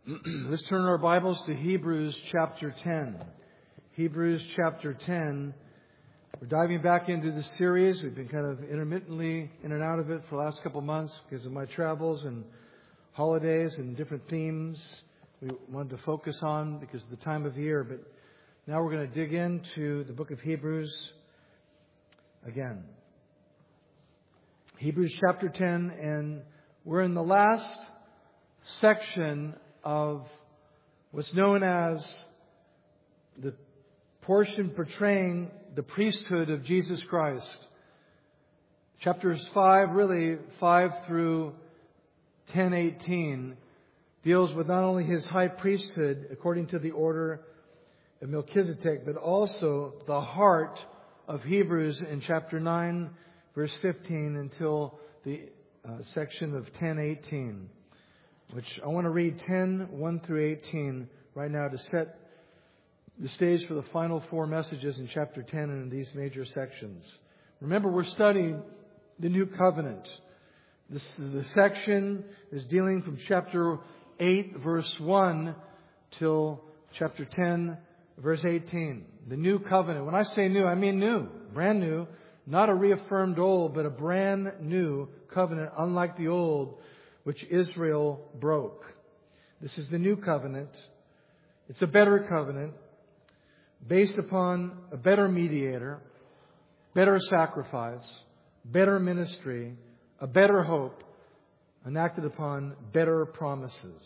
Let's turn our Bibles to Hebrews chapter 10. Hebrews chapter 10. We're diving back into the series. We've been kind of intermittently in and out of it for the last couple of months because of my travels and holidays and different themes we wanted to focus on because of the time of year. But now we're going to dig into the book of Hebrews again. Hebrews chapter 10, and we're in the last section of what's known as the portion portraying the priesthood of Jesus Christ. Chapters 5 through 10:18, deals with not only His high priesthood according to the order of Melchizedek, but also the heart of Hebrews in chapter 9, verse 15, until the section of 10:18. Which I want to read 10:1 through 18 right now to set the stage for the final four messages in chapter 10 and in these major sections. Remember, we're studying the New Covenant. The section is dealing from chapter 8, verse 1 till chapter 10, verse 18. The New Covenant. When I say new, I mean new. Brand new. Not a reaffirmed old, but a brand new covenant, unlike the old, which Israel broke. This is the new covenant. It's a better covenant based upon a better mediator, better sacrifice, better ministry, a better hope, enacted upon better promises.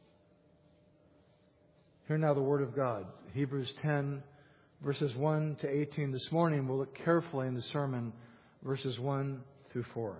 Hear now the Word of God. Hebrews 10, verses 1 to 18. This morning we'll look carefully in the sermon, verses 1 through 4.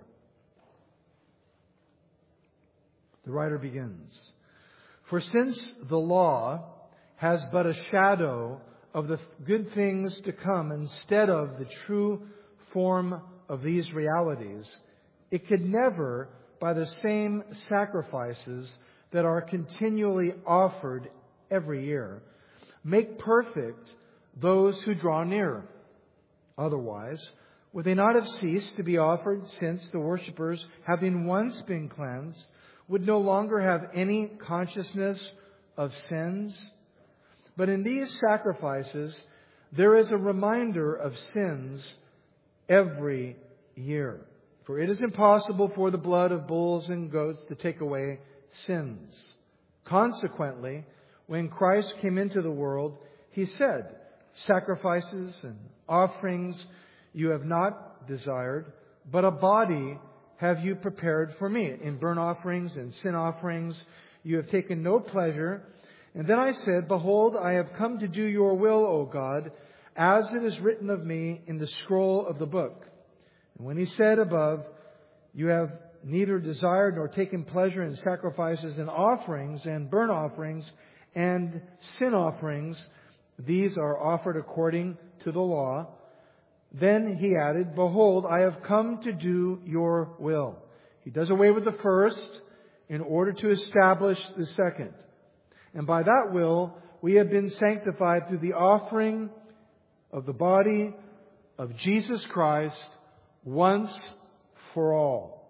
The writer begins, "For since the law has but a shadow of the good things to come instead of the true form of these realities, it could never, by the same sacrifices that are continually offered every year, make perfect those who draw near. Otherwise, would they not have ceased to be offered, since the worshippers, having once been cleansed, would no longer have any consciousness of sins? But in these sacrifices, there is a reminder of sins every year. For it is impossible for the blood of bulls and goats to take away sins. Consequently, when Christ came into the world, He said, 'Sacrifices and offerings you have not desired, but a body have you prepared for me. In burnt offerings and sin offerings you have taken no pleasure.' And then I said, 'Behold, I have come to do your will, O God, as it is written of me in the scroll of the book.' And when He said above, 'You have neither desired nor taken pleasure in sacrifices and offerings and burnt offerings and sin offerings, these are offered according to the law,' then He added, 'Behold, I have come to do your will.' He does away with the first in order to establish the second. And by that will, we have been sanctified through the offering of the body of Jesus Christ once for all.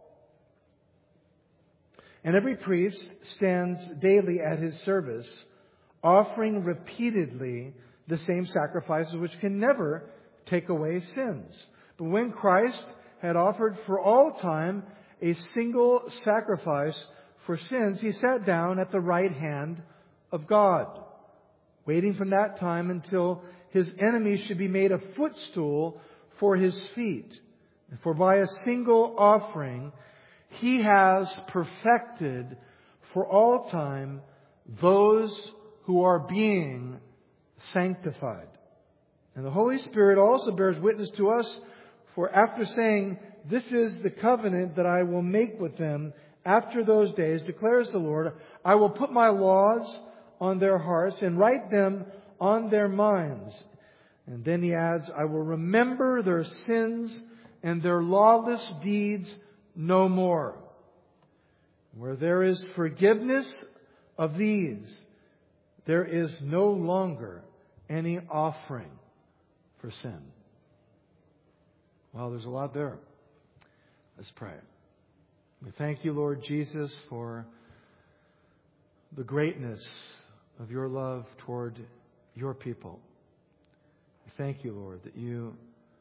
And every priest stands daily at his service, offering repeatedly the same sacrifices which can never take away sins. But when Christ had offered for all time a single sacrifice for sins, He sat down at the right hand of God, waiting from that time until His enemies should be made a footstool for His feet. For by a single offering, He has perfected for all time those who are being sanctified. And the Holy Spirit also bears witness to us, for after saying, 'This is the covenant that I will make with them after those days, declares the Lord, I will put my laws on their hearts and write them on their minds.' And then He adds, 'I will remember their sins and their lawless deeds no more.' Where there is forgiveness of these, there is no longer any offering for sin." Well, there's a lot there. Let's pray. We thank You, Lord Jesus, for the greatness of your love toward your people. We thank you, Lord, that you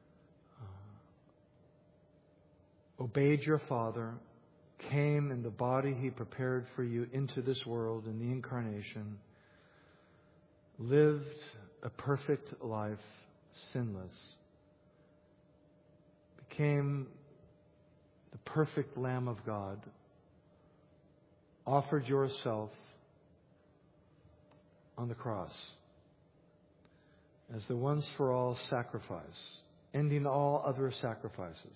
obeyed your Father, came in the body He prepared for you into this world in the Incarnation, lived a perfect life, sinless, became the perfect Lamb of God, offered yourself on the cross as the once for all sacrifice, ending all other sacrifices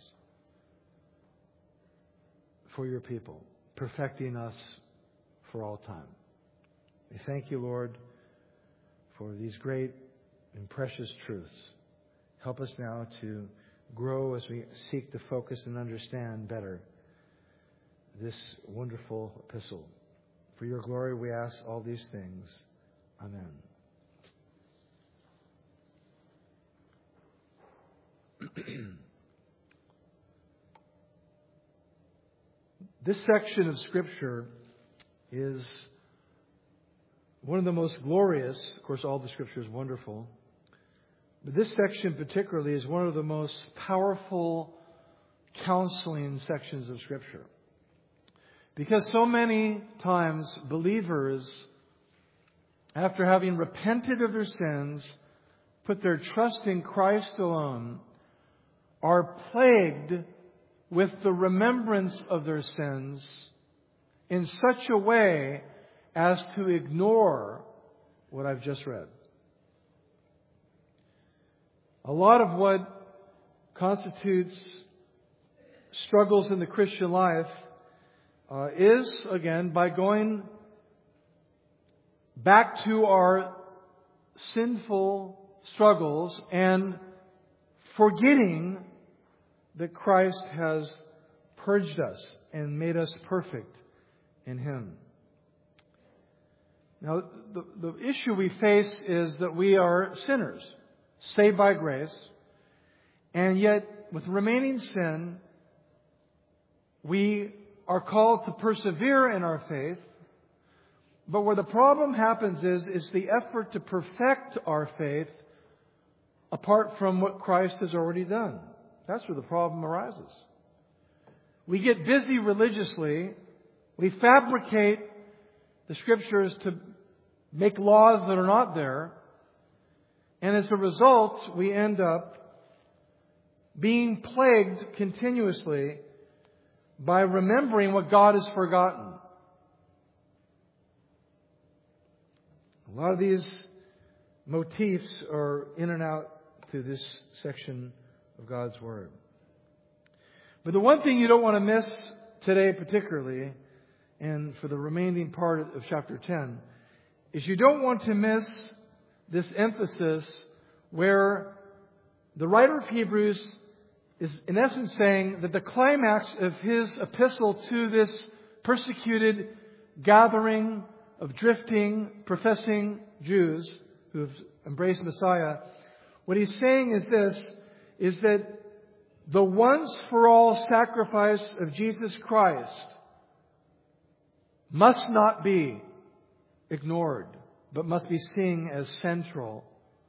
for your people, perfecting us for all time. We thank you, Lord, for these great and precious truths. Help us now to grow as we seek to focus and understand better this wonderful epistle. For your glory we ask all these things. Amen. This section of Scripture is one of the most glorious. Of course, all the Scripture is wonderful. But this section particularly is one of the most powerful counseling sections of Scripture. Because so many times believers, after having repented of their sins, put their trust in Christ alone, are plagued with the remembrance of their sins in such a way as to ignore what I've just read. A lot of what constitutes struggles in the Christian life is, again, by going back to our sinful struggles and forgetting that Christ has purged us and made us perfect in Him. Now, the issue we face is that we are sinners, saved by grace, and yet with remaining sin, we are called to persevere in our faith. But where the problem happens is the effort to perfect our faith apart from what Christ has already done. That's where the problem arises. We get busy religiously. We fabricate the Scriptures to make laws that are not there. And as a result, we end up being plagued continuously by remembering what God has forgotten. A lot of these motifs are in and out through this section of God's Word. But the one thing you don't want to miss today particularly, and for the remaining part of chapter 10, is you don't want to miss this emphasis where the writer of Hebrews is in essence saying that the climax of his epistle to this persecuted gathering of drifting, professing Jews who have embraced Messiah, what he's saying is this, is that the once for all sacrifice of Jesus Christ must not be ignored, but must be seen as central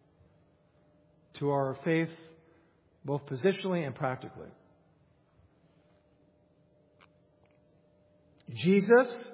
to our faith, both positionally and practically. Jesus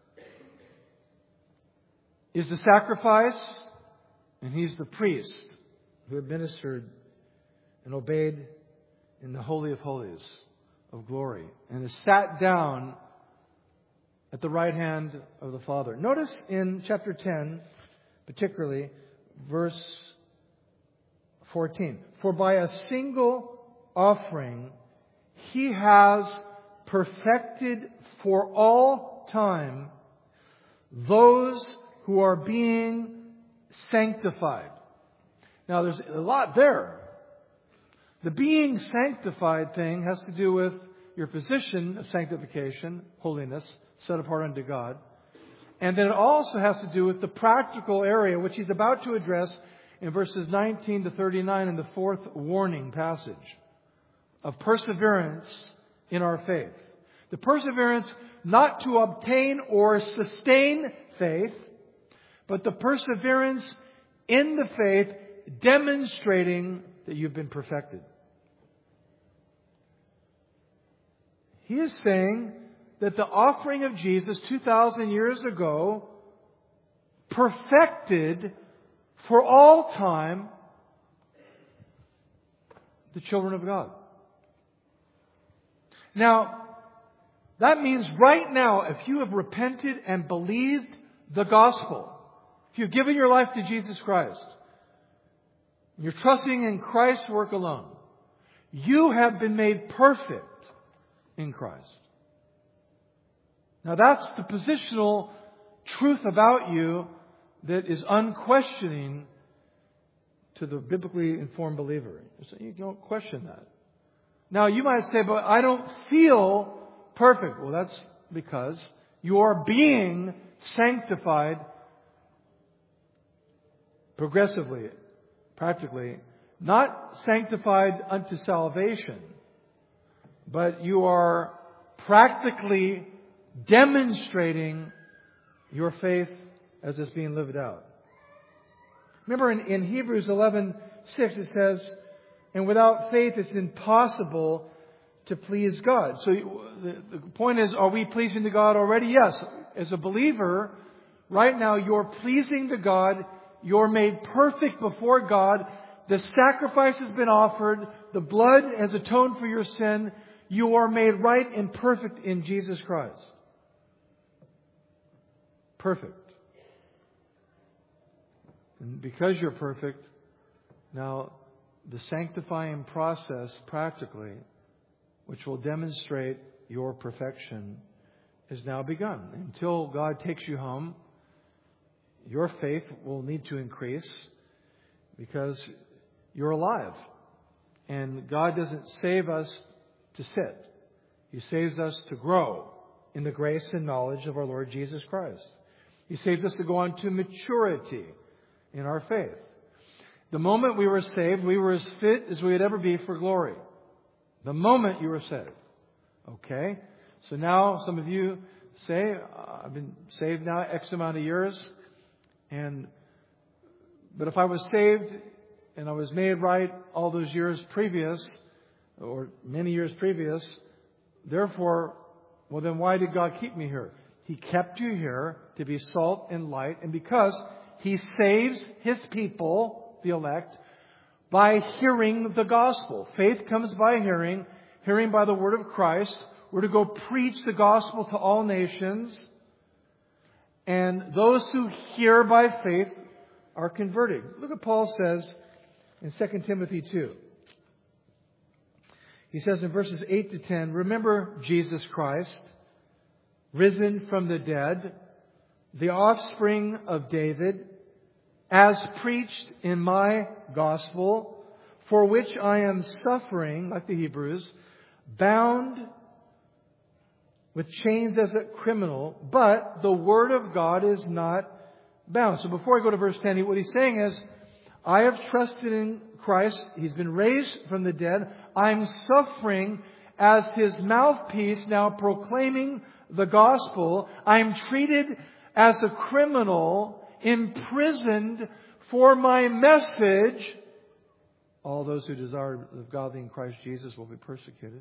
is the sacrifice, and He's the priest who administered and obeyed in the Holy of Holies of glory and is sat down at the right hand of the Father. Notice in chapter 10, particularly, verse 14. For by a single offering He has perfected for all time those who are being sanctified. Now there's a lot there. The being sanctified thing has to do with your position of sanctification, holiness, set apart unto God. And then it also has to do with the practical area which he's about to address in verses 19 to 39 in the fourth warning passage of perseverance in our faith. The perseverance not to obtain or sustain faith, but the perseverance in the faith demonstrating that you've been perfected. He is saying that the offering of Jesus 2,000 years ago perfected for all time the children of God. Now, that means right now, if you have repented and believed the gospel, if you've given your life to Jesus Christ, you're trusting in Christ's work alone, you have been made perfect in Christ. Now that's the positional truth about you that is unquestioning to the biblically informed believer. So you don't question that. Now you might say, but I don't feel perfect. Well, that's because you are being sanctified progressively, practically, not sanctified unto salvation, but you are practically demonstrating your faith as it's being lived out. Remember in Hebrews 11:6 it says, and without faith it's impossible to please God. So the point is, are we pleasing to God already? Yes. As a believer, right now you're pleasing to God. You're made perfect before God. The sacrifice has been offered. The blood has atoned for your sin. You are made right and perfect in Jesus Christ. Perfect. And because you're perfect, now the sanctifying process practically, which will demonstrate your perfection, is now begun. Until God takes you home, your faith will need to increase because you're alive. And God doesn't save us to sit. He saves us to grow in the grace and knowledge of our Lord Jesus Christ. He saves us to go on to maturity in our faith. The moment we were saved, we were as fit as we would ever be for glory. The moment you were saved. Okay? So now some of you say, I've been saved now X amount of years. But if I was saved and I was made right all those years previous, or many years previous, therefore, well then why did God keep me here? He kept you here to be salt and light, and because He saves His people, the elect, by hearing the gospel. Faith comes by hearing, hearing by the word of Christ. We're to go preach the gospel to all nations, and those who hear by faith are converted. Look what Paul says in 2 Timothy 2. He says in verses 8 to 10, remember Jesus Christ, risen from the dead, the offspring of David, as preached in my gospel, for which I am suffering, like the Hebrews, bound with chains as a criminal, but the word of God is not bound. So before I go to verse 10, what he's saying is, I have trusted in Christ. He's been raised from the dead. I'm suffering as His mouthpiece, now proclaiming the gospel. I'm treated as a criminal, imprisoned for my message. All those who desire the godly in Christ Jesus will be persecuted.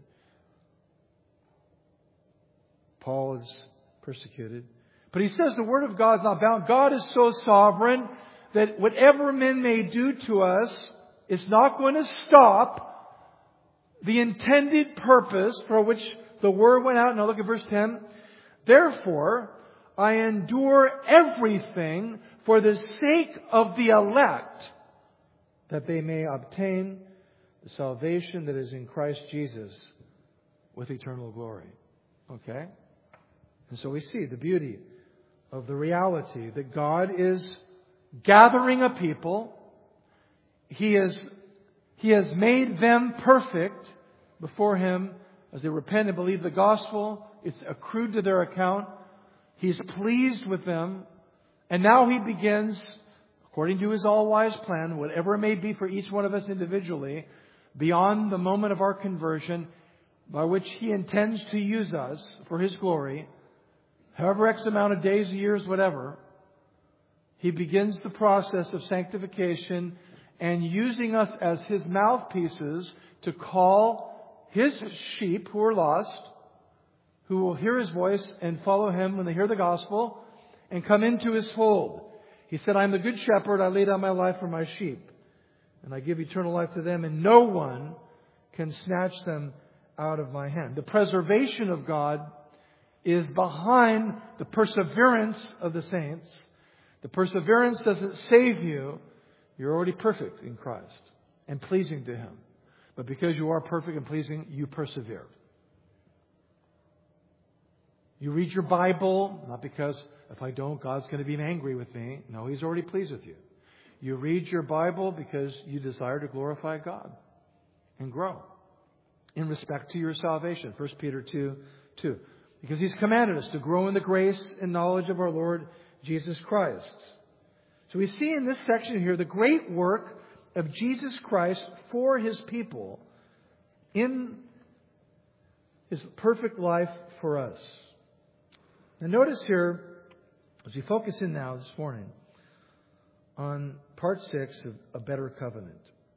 Paul is persecuted. But he says the word of God is not bound. God is so sovereign that whatever men may do to us is not going to stop the intended purpose for which the word went out. Now look at verse 10. Therefore, I endure everything for the sake of the elect, that they may obtain the salvation that is in Christ Jesus with eternal glory. Okay? And so we see the beauty of the reality that God is gathering a people. He has made them perfect before Him as they repent and believe the gospel. It's accrued to their account. He's pleased with them. And now He begins, according to His all-wise plan, whatever it may be for each one of us individually, beyond the moment of our conversion, by which He intends to use us for His glory, however X amount of days, years, whatever, He begins the process of sanctification and using us as His mouthpieces to call His sheep who are lost, who will hear His voice and follow Him when they hear the gospel and come into His fold. He said, I am the good shepherd. I lay down my life for my sheep. And I give eternal life to them, and no one can snatch them out of my hand. The preservation of God is behind the perseverance of the saints. The perseverance doesn't save you. You're already perfect in Christ and pleasing to Him. But because you are perfect and pleasing, you persevere. You read your Bible, not because if I don't, God's going to be angry with me. No, He's already pleased with you. You read your Bible because you desire to glorify God and grow in respect to your salvation. 1 Peter 2:2. Because He's commanded us to grow in the grace and knowledge of our Lord Jesus Christ. So we see in this section here the great work of Jesus Christ for His people in His perfect life for us. Now notice here, as we focus in now this morning on part 6 of A Better Covenant.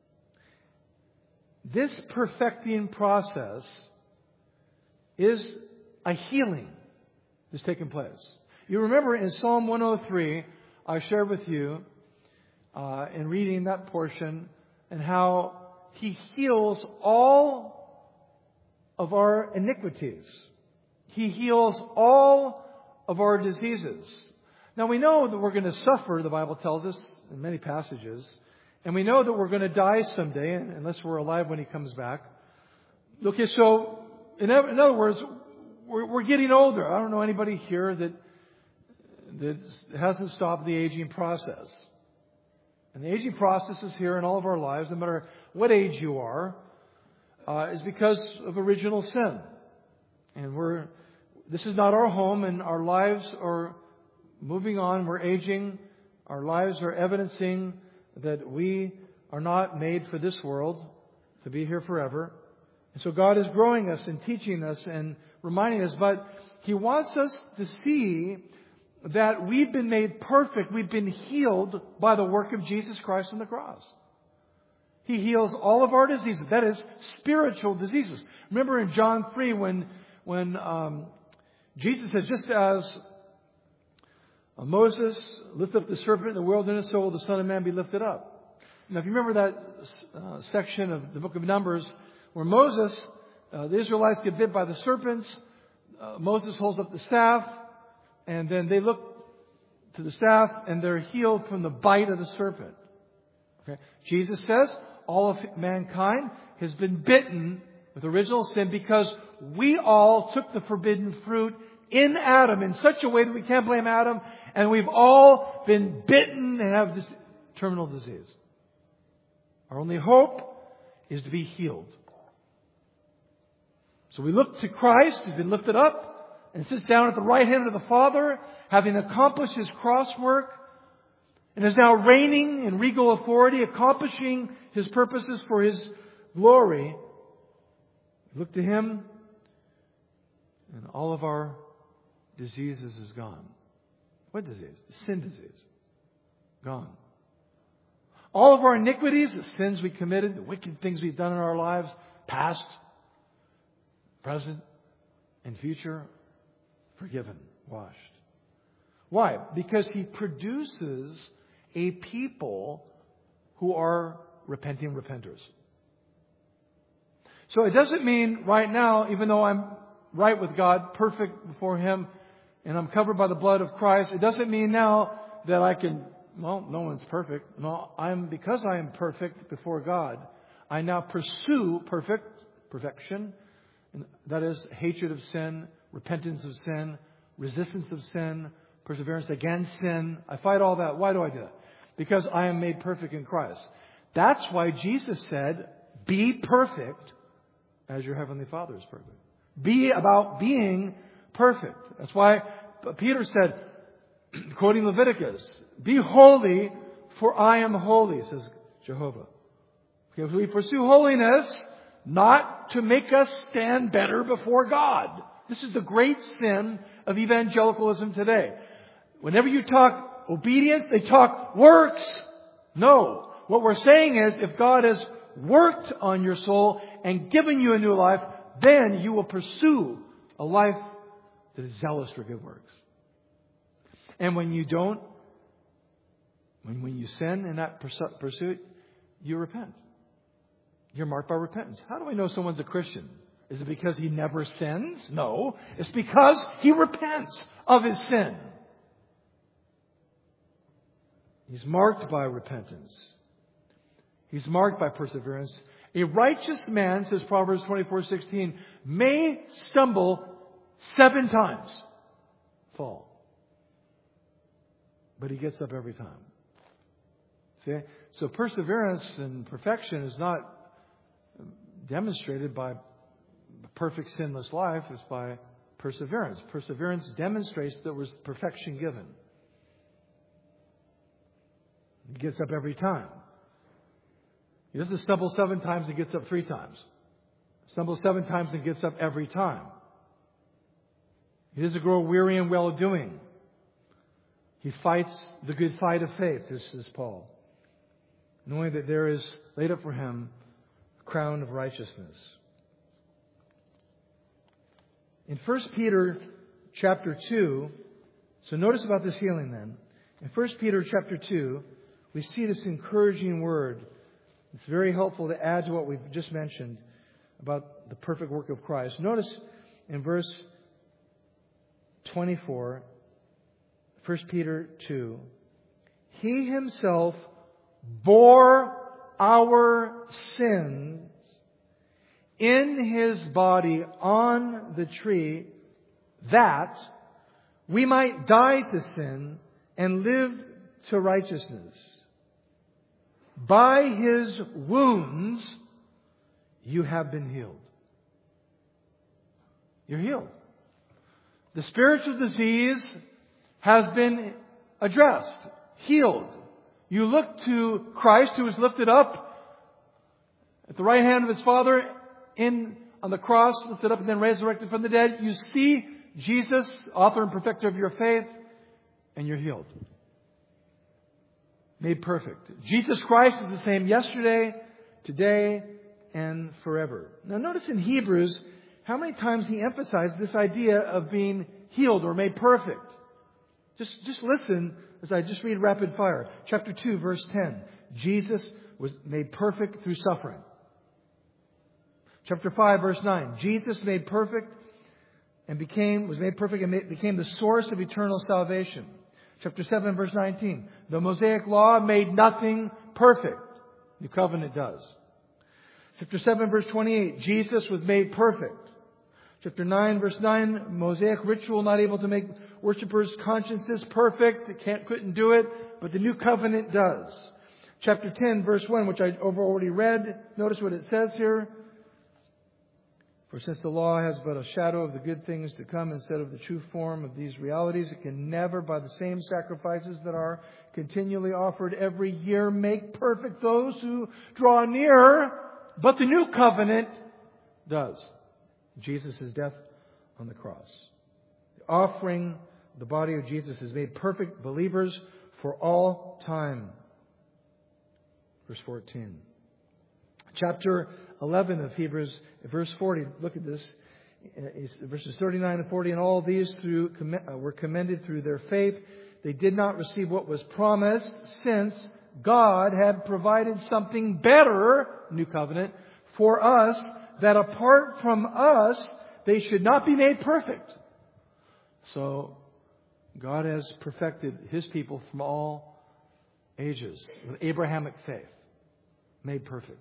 This perfecting process is a healing that's taken place. You remember in Psalm 103, I shared with you in reading that portion and how He heals all of our iniquities. He heals all of our diseases. Now we know that we're going to suffer, the Bible tells us in many passages, and we know that we're going to die someday unless we're alive when He comes back. Okay, so in other words, we're getting older. I don't know anybody here that hasn't stopped the aging process. And the aging process is here in all of our lives, no matter what age you are, is because of original sin. And this is not our home, and our lives are moving on. We're aging. Our lives are evidencing that we are not made for this world to be here forever. And so God is growing us and teaching us and reminding us, but He wants us to see that we've been made perfect. We've been healed by the work of Jesus Christ on the cross. He heals all of our diseases. That is, spiritual diseases. Remember in John 3 when Jesus said, just as Moses lifted up the serpent in the wilderness, so will the Son of Man be lifted up. Now, if you remember that section of the book of Numbers where Moses, the Israelites get bit by the serpents, Moses holds up the staff, and then they look to the staff and they're healed from the bite of the serpent. Okay? Jesus says all of mankind has been bitten with original sin because we all took the forbidden fruit in Adam in such a way that we can't blame Adam, and we've all been bitten and have this terminal disease. Our only hope is to be healed. So we look to Christ, who's been lifted up, and sits down at the right hand of the Father, having accomplished His cross work, and is now reigning in regal authority, accomplishing His purposes for His glory. Look to Him, and all of our diseases is gone. What disease? The sin disease. Gone. All of our iniquities, the sins we committed, the wicked things we've done in our lives, past, present, and future, forgiven, washed. Why? Because He produces a people who are repenting repenters. So it doesn't mean right now, even though I'm right with God, perfect before Him, and I'm covered by the blood of Christ, it doesn't mean now that I can, no one's perfect. No, because I am perfect before God, I now pursue perfection. That is hatred of sin, repentance of sin, resistance of sin, perseverance against sin. I fight all that. Why do I do that? Because I am made perfect in Christ. That's why Jesus said, be perfect as your heavenly Father is perfect. Be about being perfect. That's why Peter said, quoting Leviticus, be holy, for I am holy, says Jehovah. Okay, so we pursue holiness not to make us stand better before God. This is the great sin of evangelicalism today. Whenever you talk obedience, they talk works. No. What we're saying is, if God has worked on your soul and given you a new life, then you will pursue a life that is zealous for good works. And when you don't, when you sin in that pursuit, you repent. You're marked by repentance. How do I know someone's a Christian? Is it because he never sins? No. It's because he repents of his sin. He's marked by repentance. He's marked by perseverance. A righteous man, says Proverbs 24:16, may stumble 7 times, fall. But he gets up every time. See? So perseverance and perfection is not demonstrated by a perfect sinless life. It's by perseverance. Perseverance demonstrates that there was perfection given. He gets up every time. He doesn't stumble 7 times and gets up 3 times. Stumbles 7 times and gets up every time. He doesn't grow weary in well-doing. He fights the good fight of faith, this is Paul, knowing that there is laid up for him a crown of righteousness. In 1 Peter chapter 2, so notice about this healing then. In 1 Peter chapter 2, we see this encouraging word. It's very helpful to add to what we've just mentioned about the perfect work of Christ. Notice in verse 24, 1 Peter 2, He Himself bore our sins in His body on the tree, that we might die to sin and live to righteousness. By His wounds you have been healed. You're healed. The spiritual disease has been addressed, healed. You look to Christ, who was lifted up at the right hand of His Father on the cross, lifted up and then resurrected from the dead. You see Jesus, author and perfecter of your faith, and you're healed. Made perfect. Jesus Christ is the same yesterday, today, and forever. Now notice in Hebrews how many times he emphasized this idea of being healed or made perfect. Just listen as I just read rapid fire. Chapter 2, verse 10. Jesus was made perfect through suffering. Chapter 5, verse 9. Jesus made perfect and was made perfect and became the source of eternal salvation. Chapter 7, verse 19. The Mosaic law made nothing perfect. New covenant does. Chapter 7, verse 28. Jesus was made perfect. Chapter 9, verse 9. Mosaic ritual not able to make worshippers' consciences perfect. It couldn't do it, but the new covenant does. Chapter 10, verse 1, which I've already read. Notice what it says here. For since the law has but a shadow of the good things to come instead of the true form of these realities, it can never, by the same sacrifices that are continually offered every year, make perfect those who draw near. But the new covenant does. Jesus' death on the cross. The offering, the body of Jesus, has made perfect believers for all time. Verse 14. Chapter 11 of Hebrews, verse 40. Look at this. Verses 39 and 40. And all these were commended through their faith. They did not receive what was promised, since God had provided something better, new covenant, for us, that apart from us, they should not be made perfect. So, God has perfected His people from all ages with Abrahamic faith, made perfect.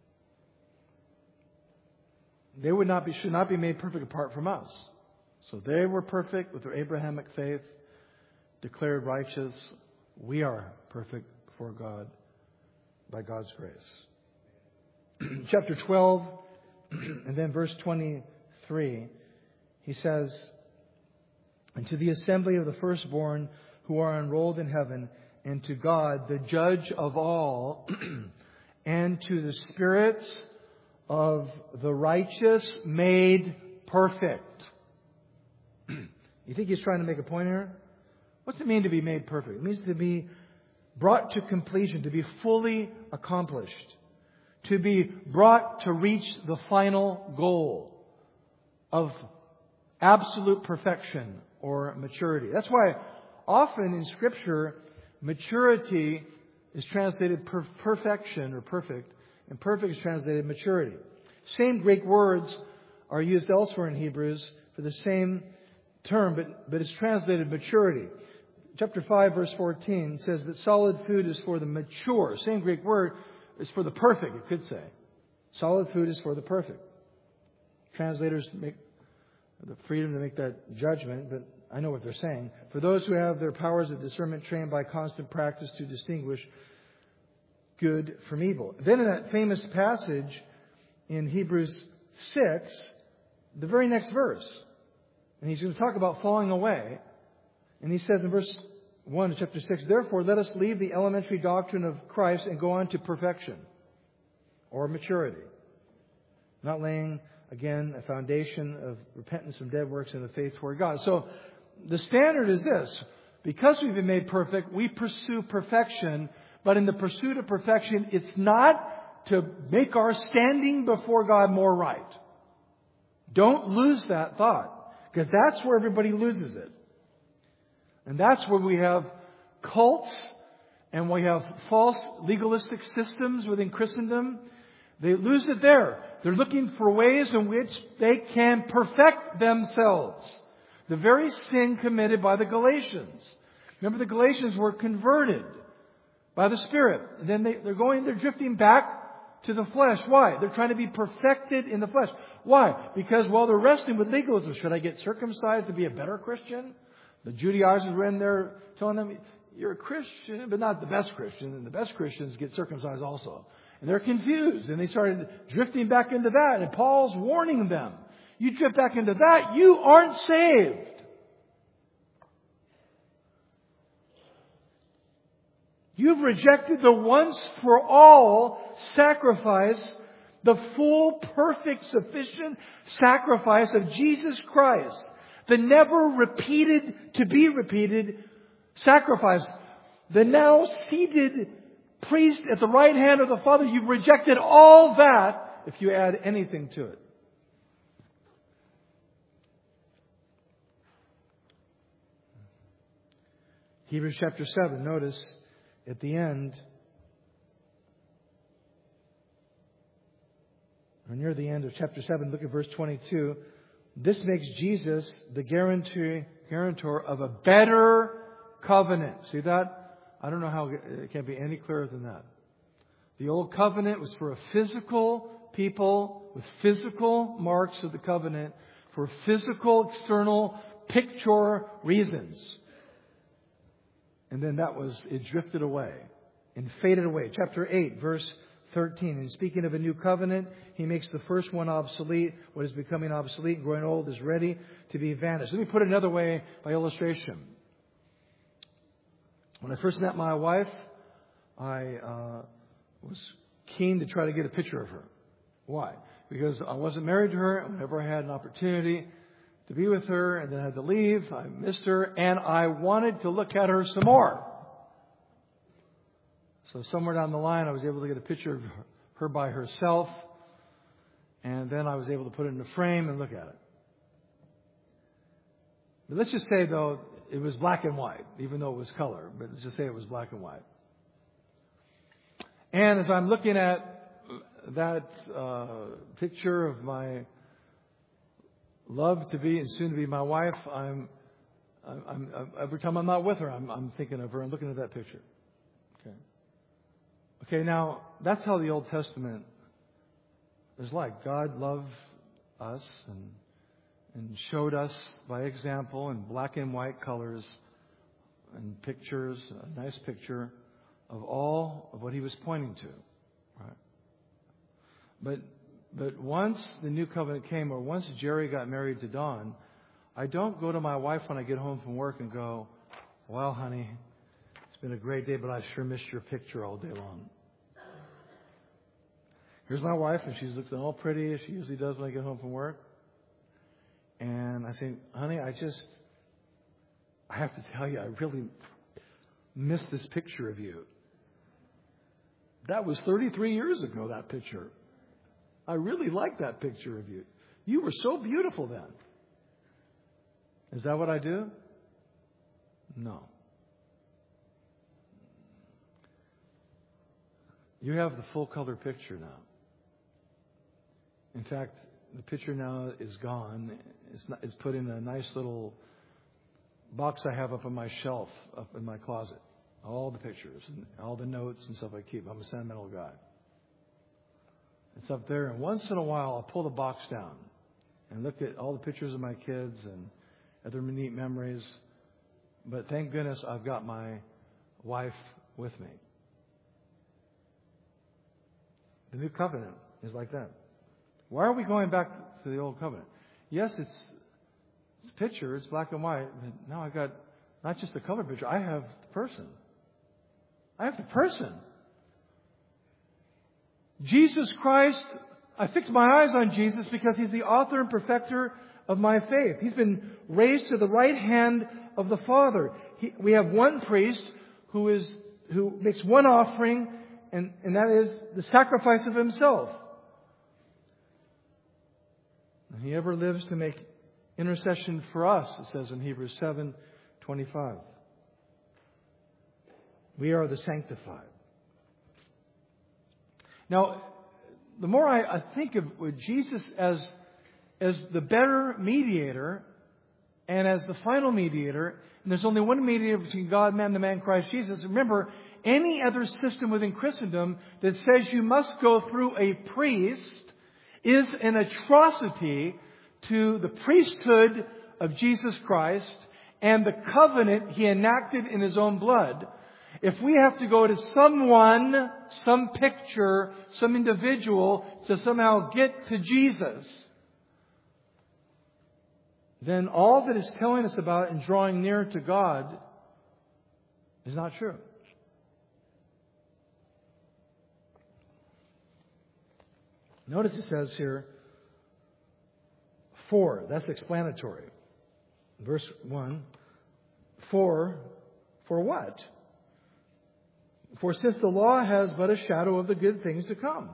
They should not be made perfect apart from us. So they were perfect with their Abrahamic faith, declared righteous. We are perfect before God by God's grace. Chapter 12, and then verse 23, he says, And to the assembly of the firstborn who are enrolled in heaven, and to God, the judge of all, and to the spirits of the righteous made perfect. You think he's trying to make a point here? What's it mean to be made perfect? It means to be brought to completion, to be fully accomplished, to be brought to reach the final goal of absolute perfection or maturity. That's why often in Scripture, maturity is translated perfection or perfect, and perfect is translated maturity. Same Greek words are used elsewhere in Hebrews for the same term, but it's translated maturity. Chapter 5, verse 14 says that solid food is for the mature. Same Greek word is for the perfect, it could say. Solid food is for the perfect. Translators make the freedom to make that judgment, but I know what they're saying. For those who have their powers of discernment trained by constant practice to distinguish good from evil. Then in that famous passage in Hebrews 6, the very next verse, and he's going to talk about falling away. And he says in verse 1 of chapter 6, therefore let us leave the elementary doctrine of Christ and go on to perfection or maturity. Not laying, again, a foundation of repentance from dead works and the faith toward God. So the standard is this. Because we've been made perfect, we pursue perfection. But in the pursuit of perfection, it's not to make our standing before God more right. Don't lose that thought. Because that's where everybody loses it. And that's where we have cults and we have false legalistic systems within Christendom. They lose it there. They're looking for ways in which they can perfect themselves. The very sin committed by the Galatians. Remember, the Galatians were converted by the Spirit. And then they're drifting back to the flesh. Why? They're trying to be perfected in the flesh. Why? Because while they're wrestling with legalism, should I get circumcised to be a better Christian? The Judaizers were in there telling them, you're a Christian, but not the best Christian. And the best Christians get circumcised also. And they're confused. And they started drifting back into that. And Paul's warning them. You drift back into that, you aren't saved. You've rejected the once for all sacrifice, the full, perfect, sufficient sacrifice of Jesus Christ. The never repeated, to be repeated sacrifice. The now seated priest at the right hand of the Father. You've rejected all that if you add anything to it. Hebrews chapter 7, notice at the end, or near the end of chapter 7, look at verse 22. This makes Jesus the guarantor of a better covenant. See that? I don't know how it can be any clearer than that. The old covenant was for a physical people with physical marks of the covenant for physical, external, picture reasons. And then it drifted away and faded away. Chapter 8, verse 13. And speaking of a new covenant, he makes the first one obsolete. What is becoming obsolete and growing old is ready to be vanished. Let me put it another way by illustration. When I first met my wife, I was keen to try to get a picture of her. Why? Because I wasn't married to her. Whenever I had an opportunity to be with her and then I had to leave, I missed her and I wanted to look at her some more. So somewhere down the line I was able to get a picture of her by herself and then I was able to put it in a frame and look at it. But let's just say though it was black and white, even though it was color, but let's just say it was black and white. And as I'm looking at that picture of my love to be and soon to be my wife, I'm every time I'm not with her, I'm thinking of her and looking at that picture. Okay, now that's how the Old Testament is like. God loved us and showed us by example in black and white colors and pictures, a nice picture of all of what He was pointing to. Right? But once the new covenant came, or once Jerry got married to Dawn, I don't go to my wife when I get home from work and go, well, honey, it's been a great day, but I sure missed your picture all day long. Here's my wife, and she's looking all pretty as she usually does when I get home from work. And I say, honey, I just I have to tell you, I really miss this picture of you. That was 33 years ago, that picture. I really like that picture of you. You were so beautiful then. Is that what I do? No. You have the full color picture now. In fact, the picture now is gone. It's put in a nice little box I have up on my shelf, up in my closet. All the pictures and all the notes and stuff I keep. I'm a sentimental guy. It's up there, and once in a while I'll pull the box down and look at all the pictures of my kids and other neat memories. But thank goodness I've got my wife with me. The new covenant is like that. Why are we going back to the old covenant? Yes, it's a picture, it's black and white. But now I've got not just a color picture, I have the person. I have the person. Jesus Christ, I fix my eyes on Jesus because He's the author and perfecter of my faith. He's been raised to the right hand of the Father. We have one priest who makes one offering, and that is the sacrifice of Himself. And He ever lives to make intercession for us, it says in Hebrews 7:25. We are the sanctified. Now, the more I think of Jesus as the better mediator and as the final mediator, and there's only one mediator between God and man, the man Christ Jesus. Remember, any other system within Christendom that says you must go through a priest is an atrocity to the priesthood of Jesus Christ and the covenant He enacted in His own blood. If we have to go to someone, some picture, some individual to somehow get to Jesus, then all that is telling us about and drawing near to God is not true. Notice it says here, for. That's explanatory. Verse 1. For what? For since the law has but a shadow of the good things to come.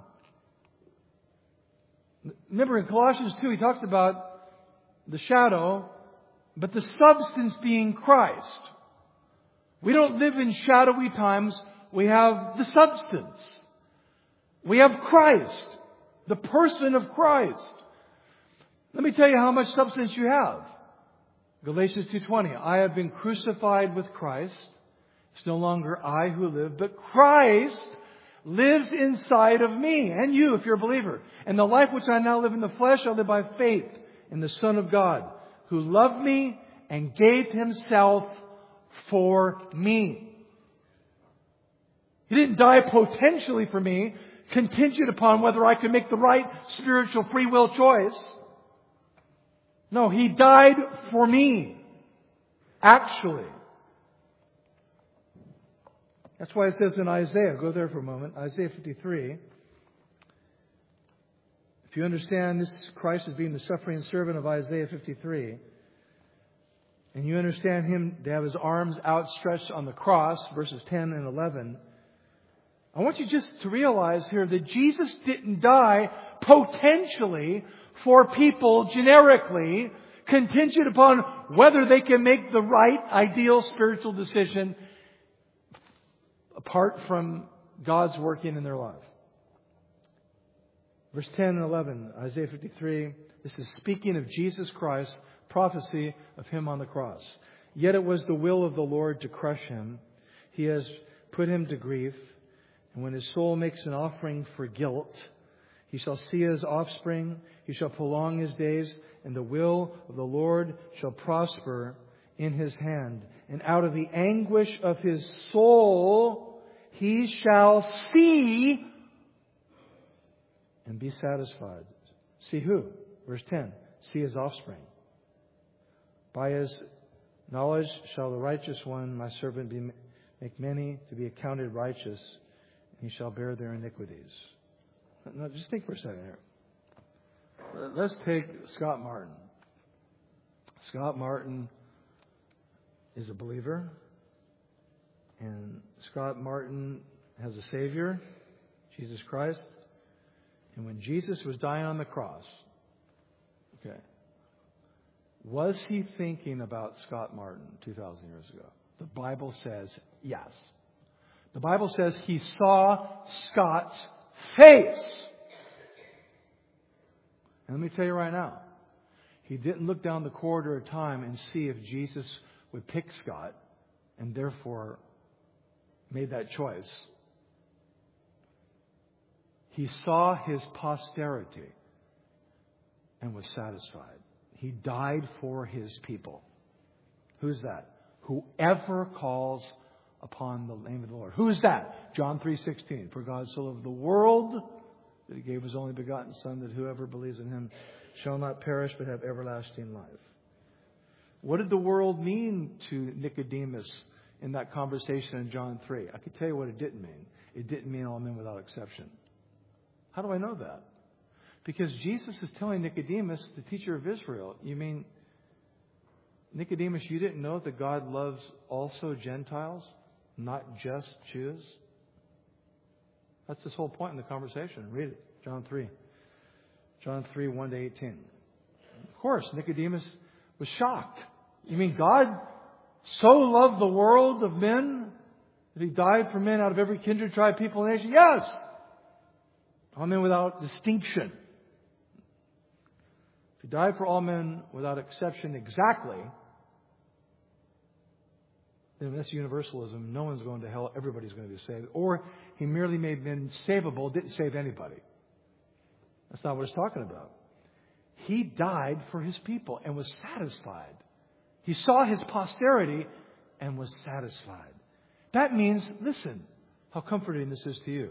Remember in Colossians 2, he talks about the shadow, but the substance being Christ. We don't live in shadowy times. We have the substance. We have Christ, the person of Christ. Let me tell you how much substance you have. Galatians 2:20. I have been crucified with Christ. It's no longer I who live, but Christ lives inside of me and you if you're a believer. And the life which I now live in the flesh, I live by faith in the Son of God, who loved me and gave Himself for me. He didn't die potentially for me, contingent upon whether I could make the right spiritual free will choice. No, He died for me. Actually. That's why it says in Isaiah, go there for a moment, Isaiah 53. If you understand this Christ as being the suffering servant of Isaiah 53, and you understand Him to have His arms outstretched on the cross, verses 10 and 11, I want you just to realize here that Jesus didn't die potentially for people generically, contingent upon whether they can make the right ideal spiritual decision apart from God's working in their life. Verse 10 and 11, Isaiah 53, this is speaking of Jesus Christ, prophecy of Him on the cross. Yet it was the will of the Lord to crush Him. He has put Him to grief. And when His soul makes an offering for guilt, He shall see His offspring. He shall prolong His days. And the will of the Lord shall prosper in His hand. And out of the anguish of His soul, He shall see and be satisfied. See who? Verse 10. See His offspring. By His knowledge shall the righteous one, my servant, make many to be accounted righteous. And He shall bear their iniquities. Now just think for a second here. Let's take Scott Martin. Scott Martin is a believer, and Scott Martin has a Savior, Jesus Christ. And when Jesus was dying on the cross, was he thinking about Scott Martin 2,000 years ago? The Bible says yes. The Bible says he saw Scott's face. And let me tell you right now, he didn't look down the corridor of time and see if Jesus would pick Scott and therefore made that choice. He saw his posterity and was satisfied. He died for his people. Who's that? Whoever calls upon the name of the Lord. Who's that? John 3:16. For God so loved the world that He gave His only begotten Son, that whoever believes in Him shall not perish but have everlasting life. What did the world mean to Nicodemus in that conversation in John 3? I could tell you what it didn't mean. It didn't mean all men without exception. How do I know that? Because Jesus is telling Nicodemus, the teacher of Israel, you mean, Nicodemus, you didn't know that God loves also Gentiles, not just Jews? That's this whole point in the conversation. Read it. John 3. John 3, 1-18. Of course, Nicodemus was shocked. You mean God so loved the world of men that He died for men out of every kindred, tribe, people, and nation? Yes! All men without distinction. If He died for all men without exception exactly, then that's universalism. No one's going to hell. Everybody's going to be saved. Or He merely made men savable, didn't save anybody. That's not what it's talking about. He died for His people and was satisfied. He saw His posterity and was satisfied. That means, listen, how comforting this is to you.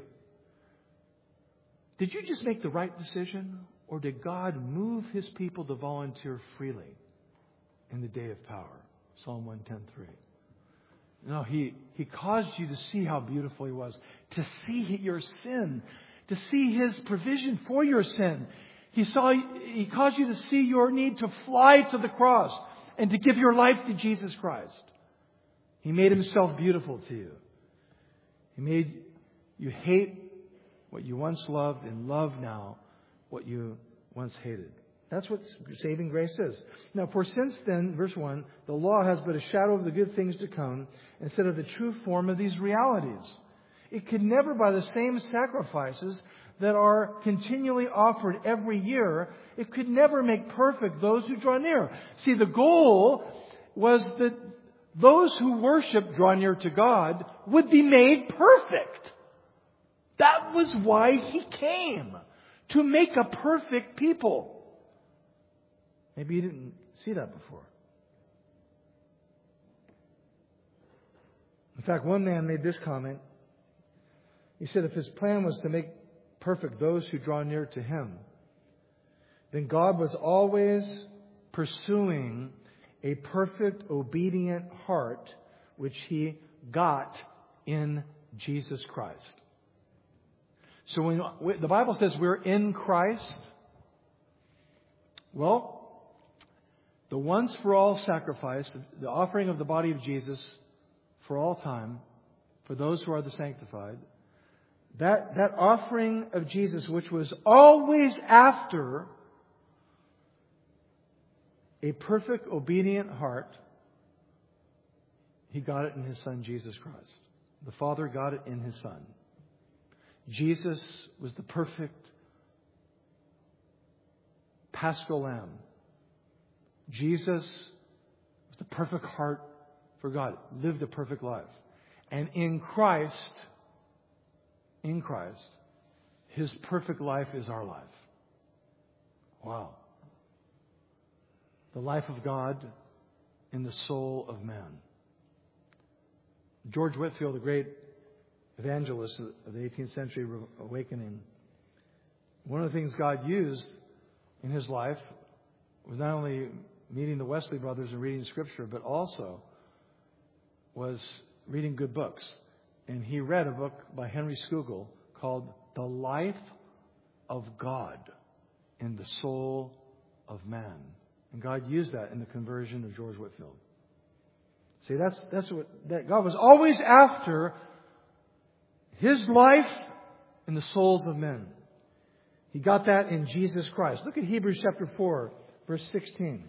Did you just make the right decision? Or did God move His people to volunteer freely in the day of power? Psalm 110:3. No, He caused you to see how beautiful He was. To see your sin. To see His provision for your sin. He caused you to see your need to fly to the cross and to give your life to Jesus Christ. He made Himself beautiful to you. He made you hate what you once loved and love now what you once hated. That's what saving grace is. Now, for since then, verse 1, the law has but a shadow of the good things to come instead of the true form of these realities. It could never, by the same sacrifices that are continually offered every year, it could never make perfect those who draw near. See, the goal was that those who worship, draw near to God, would be made perfect. That was why He came. To make a perfect people. Maybe you didn't see that before. In fact, one man made this comment. He said if His plan was to make perfect those who draw near to Him, then God was always pursuing a perfect, obedient heart, which He got in Jesus Christ. So when the Bible says we're in Christ, well, the once for all sacrifice, the offering of the body of Jesus for all time, for those who are the sanctified, that offering of Jesus, which was always after a perfect, obedient heart, He got it in His Son, Jesus Christ. The Father got it in His Son. Jesus was the perfect Paschal Lamb. Jesus was the perfect heart for God. Lived a perfect life. And in Christ, His perfect life is our life. Wow. The life of God in the soul of man. George Whitefield, the great evangelist of the 18th century awakening, one of the things God used in his life was not only meeting the Wesley brothers and reading Scripture, but also was reading good books. And he read a book by Henry Scougal called The Life of God in the Soul of Man. And God used that in the conversion of George Whitefield. See, that's what that God was always after His life in the souls of men. He got that in Jesus Christ. Look at Hebrews chapter 4, verse 16.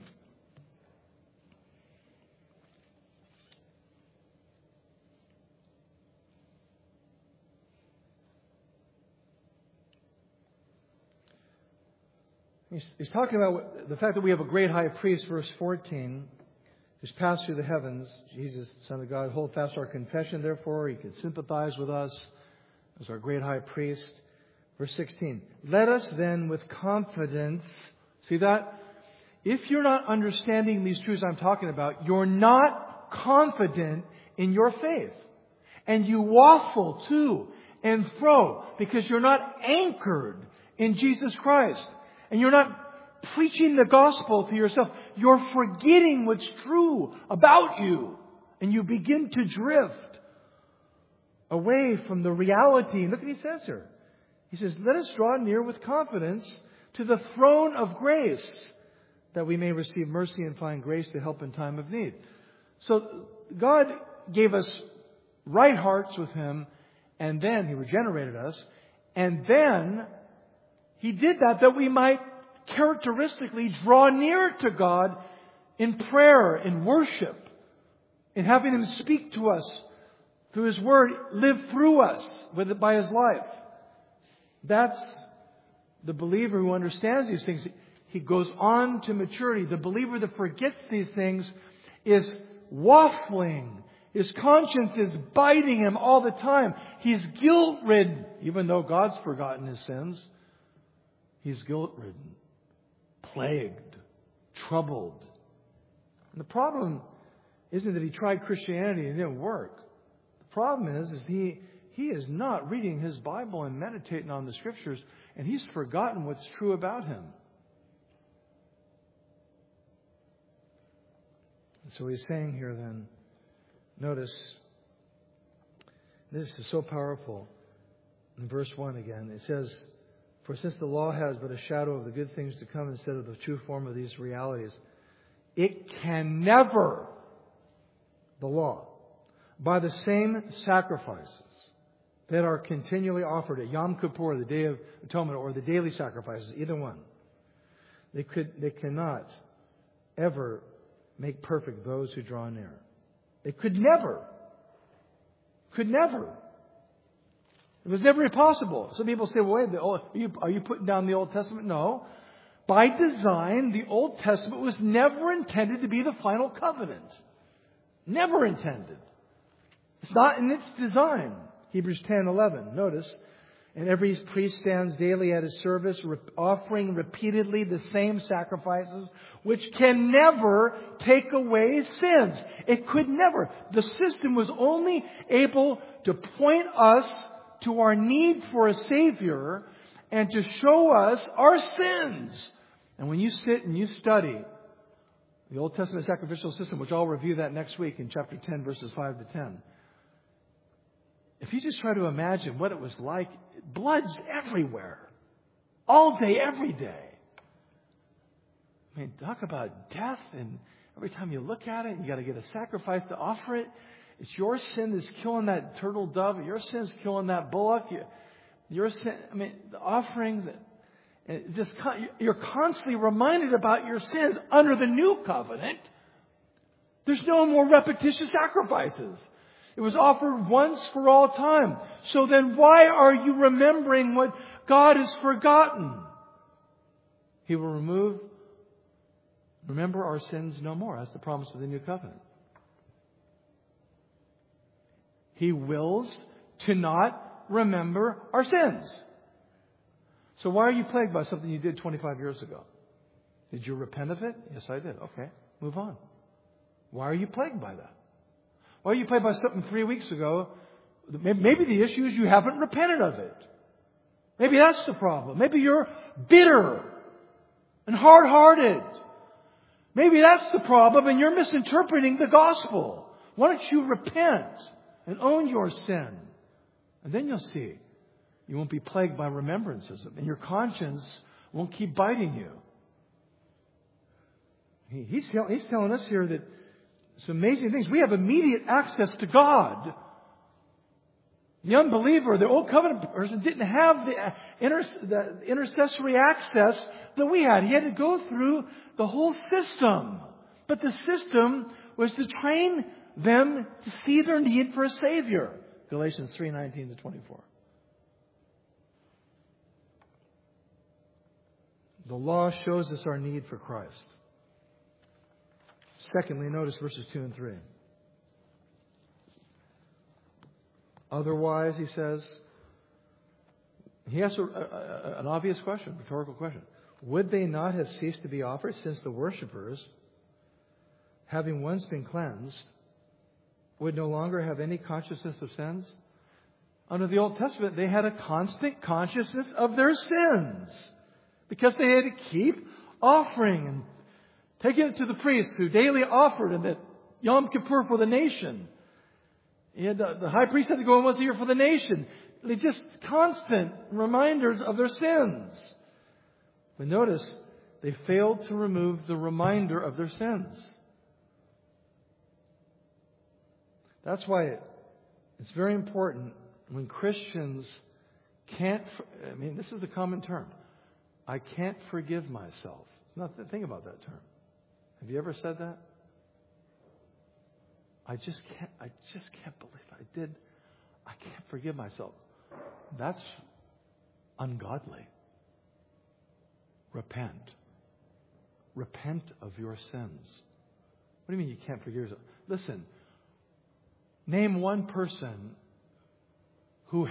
He's talking about the fact that we have a great high priest, verse 14, who's passed through the heavens, Jesus, Son of God. Hold fast our confession, therefore. He can sympathize with us as our great high priest. Verse 16. Let us then with confidence, see that? If you're not understanding these truths I'm talking about, you're not confident in your faith. And you waffle to and fro because you're not anchored in Jesus Christ. And you're not preaching the gospel to yourself. You're forgetting what's true about you. And you begin to drift away from the reality. Look what he says here. He says, let us draw near with confidence to the throne of grace, that we may receive mercy and find grace to help in time of need. So God gave us right hearts with Him, and then He regenerated us, and then He did that we might characteristically draw near to God in prayer, in worship, in having Him speak to us through His Word, live through us by His life. That's the believer who understands these things. He goes on to maturity. The believer that forgets these things is waffling. His conscience is biting him all the time. He's guilt-ridden, even though God's forgotten his sins. He's guilt-ridden, plagued, troubled. And the problem isn't that he tried Christianity and it didn't work. The problem is he is not reading his Bible and meditating on the Scriptures, and he's forgotten what's true about him. And so he's saying here then, notice, this is so powerful. In verse 1 again, it says, for since the law has but a shadow of the good things to come instead of the true form of these realities, it can never, the law, by the same sacrifices that are continually offered at Yom Kippur, the Day of Atonement, or the daily sacrifices, either one, they cannot ever make perfect those who draw near. They could never. It was never possible. Some people say, well, wait, are you putting down the Old Testament? No. By design, the Old Testament was never intended to be the final covenant. Never intended. It's not in its design. Hebrews 10:11. Notice, and every priest stands daily at his service, offering repeatedly the same sacrifices, which can never take away sins. It could never. The system was only able to point us to our need for a Savior and to show us our sins. And when you sit and you study the Old Testament sacrificial system, which I'll review that next week in chapter 10, verses 5 to 10, if you just try to imagine what it was like, blood's everywhere. All day, every day. I mean, talk about death, and every time you look at it, you got to get a sacrifice to offer it. It's your sin that's killing that turtle dove. Your sin's killing that bullock. Your sin, the offerings. You're constantly reminded about your sins under the new covenant. There's no more repetitious sacrifices. It was offered once for all time. So then why are you remembering what God has forgotten? He will remember our sins no more. That's the promise of the new covenant. He wills to not remember our sins. So why are you plagued by something you did 25 years ago? Did you repent of it? Yes, I did. Okay, move on. Why are you plagued by that? Why are you plagued by something 3 weeks ago? Maybe the issue is you haven't repented of it. Maybe that's the problem. Maybe you're bitter and hard-hearted. Maybe that's the problem and you're misinterpreting the gospel. Why don't you repent and own your sin? And then you'll see. You won't be plagued by remembrances. And your conscience won't keep biting you. He's telling us here that some amazing things. We have immediate access to God. The unbeliever, the old covenant person, didn't have the intercessory access that we had. He had to go through the whole system. But the system was to train them to see their need for a Savior. Galatians 3:19-24. The law shows us our need for Christ. Secondly, notice verses 2 and 3. Otherwise, he says, he asks an obvious question, rhetorical question. Would they not have ceased to be offered, since the worshippers, having once been cleansed, would no longer have any consciousness of sins? Under the Old Testament, they had a constant consciousness of their sins, because they had to keep offering and taking it to the priests who daily offered and at Yom Kippur for the nation. The high priest had to go in once a year for the nation. They just constant reminders of their sins. But notice, they failed to remove the reminder of their sins. That's why it's very important when Christians can't, this is the common term. I can't forgive myself. Think about that term. Have you ever said that? I just can't believe I did. I can't forgive myself. That's ungodly. Repent. Repent of your sins. What do you mean you can't forgive yourself? Listen, name one person who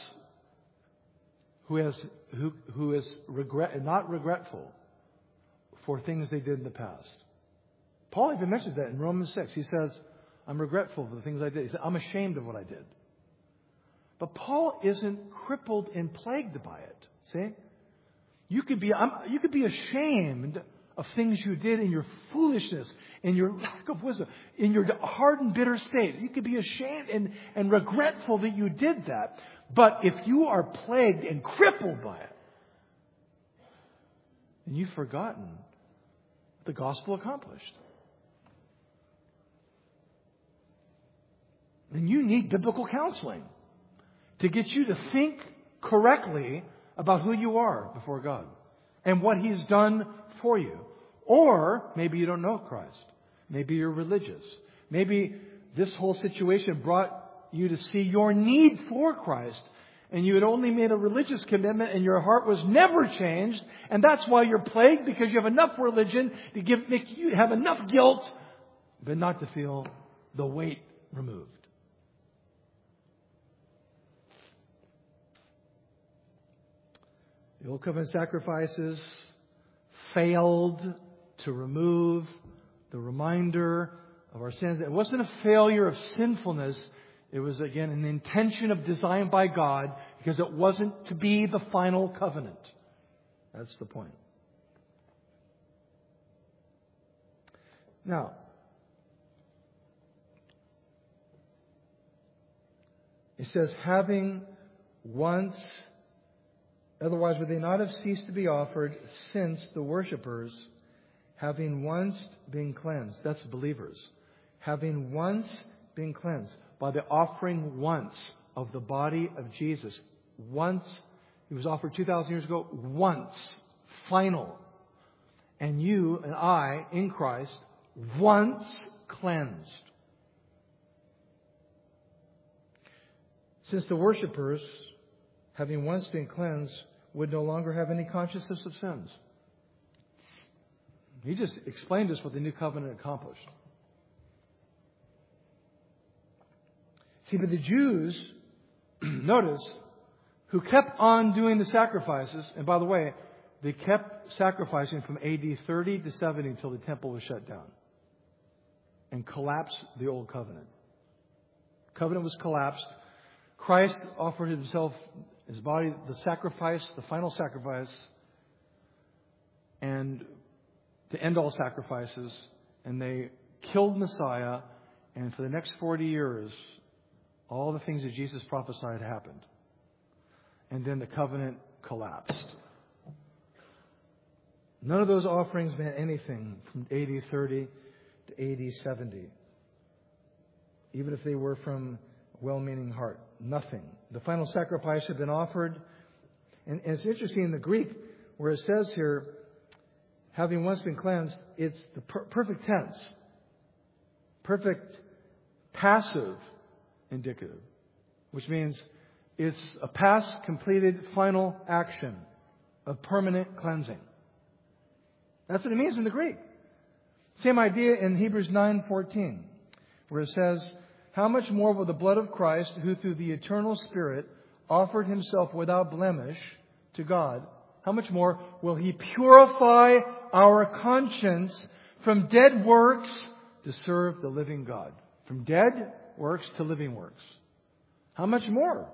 is not regretful for things they did in the past. Paul even mentions that in Romans 6. He says, I'm regretful for the things I did. He said, I'm ashamed of what I did. But Paul isn't crippled and plagued by it. See? You could be ashamed of things you did in your foolishness, in your lack of wisdom, in your hard and bitter state. You could be ashamed and regretful that you did that. But if you are plagued and crippled by it, and you've forgotten the gospel accomplished, then you need biblical counseling to get you to think correctly about who you are before God and what He's done for you. Or maybe you don't know Christ. Maybe you're religious. Maybe this whole situation brought you to see your need for Christ, and you had only made a religious commitment and your heart was never changed, and that's why you're plagued, because you have enough religion to make you have enough guilt, but not to feel the weight removed. The Old Covenant sacrifices failed to remove the reminder of our sins. It wasn't a failure of sinfulness. It was, again, an intention of design by God, because it wasn't to be the final covenant. That's the point. Now, it says, having once, otherwise would they not have ceased to be offered, since the worshippers, having once been cleansed, that's believers, having once been cleansed by the offering once of the body of Jesus. Once, He was offered 2,000 years ago, once, final. And you and I, in Christ, once cleansed. Since the worshippers, having once been cleansed, would no longer have any consciousness of sins. He just explained us what the new covenant accomplished. See, but the Jews, notice, who kept on doing the sacrifices, and by the way, they kept sacrificing from AD 30 to 70 until the temple was shut down and collapsed the old covenant. Covenant was collapsed. Christ offered Himself, His body, the sacrifice, the final sacrifice, and to end all sacrifices. And they killed Messiah, and for the next 40 years, all the things that Jesus prophesied happened. And then the covenant collapsed. None of those offerings meant anything from AD 30 to AD 70. even if they were from a well-meaning heart. Nothing. The final sacrifice had been offered. And it's interesting in the Greek, where it says here, having once been cleansed, it's the perfect tense. Perfect passive indicative. Which means it's a past, completed, final action of permanent cleansing. That's what it means in the Greek. Same idea in Hebrews 9:14, where it says, how much more will the blood of Christ, who through the eternal Spirit offered Himself without blemish to God, how much more will He purify our conscience from dead works to serve the living God? From dead works to living works. How much more?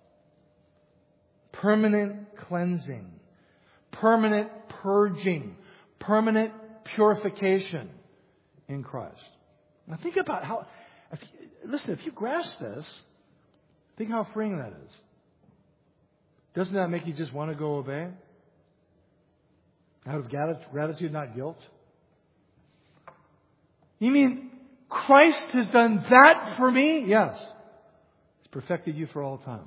Permanent cleansing, permanent purging, permanent purification in Christ. Now think about how, if you grasp this, think how freeing that is. Doesn't that make you just want to go obey? Out of gratitude, not guilt? You mean Christ has done that for me? Yes. He's perfected you for all time.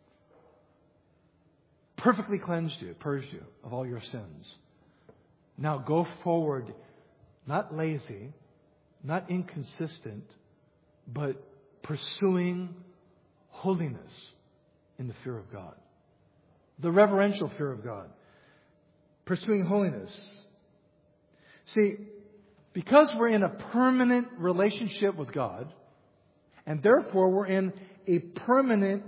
Perfectly cleansed you, purged you of all your sins. Now go forward, not lazy, not inconsistent, but pursuing holiness in the fear of God. The reverential fear of God. Pursuing holiness. See, because we're in a permanent relationship with God, and therefore we're in a permanent